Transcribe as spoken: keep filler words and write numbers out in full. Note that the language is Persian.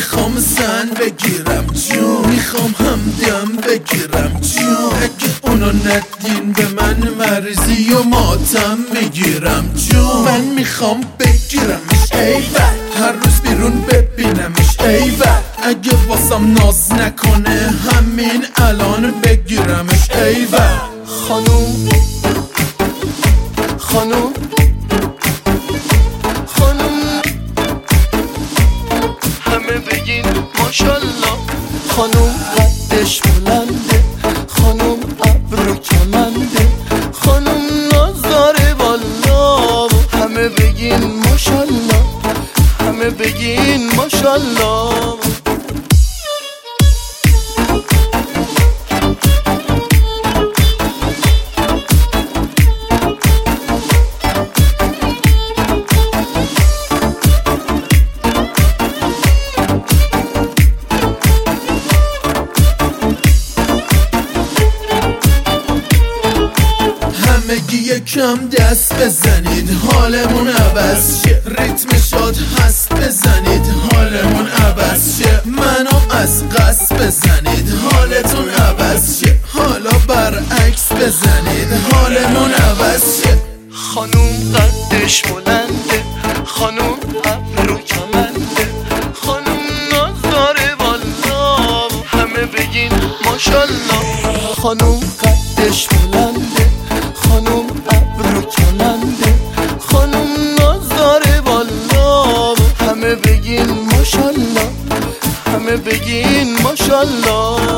میخوام زن بگیرم جون، میخوام همدم بگیرم جون. اگه اونو ندین به من مرزی و ماتم میگیرم جون. من میخوام بگیرمش ایول، هر روز بیرون ببینمش ایول. اگه واسم ناز نکنه همین الان بگیرمش ایول. خانوم خانوم خانوم همه بگین ماشالله. خانوم قدش بلنده، خانوم ابرو کمنده، خانوم ناز داره والا. همه بگین ماشالله، همه بگین ماشالله. همگی یکم دست بزنید حالمون عوض شه، ریتم شاد هست بزنید حالمون عوض شه. منو از قصد بزنید حالتون عوض شه، حالا برعکس بزنید حالمون عوض شه. خانوم قدش بلنده، خانوم ابرو کمنده، خانوم ناز داره والا. همه بگین ماشالله. خانوم قدش بلنده، خانوم ابرو کمنده، خانوم ناز داره والا. همه بگین ماشالله، همه بگین ماشالله.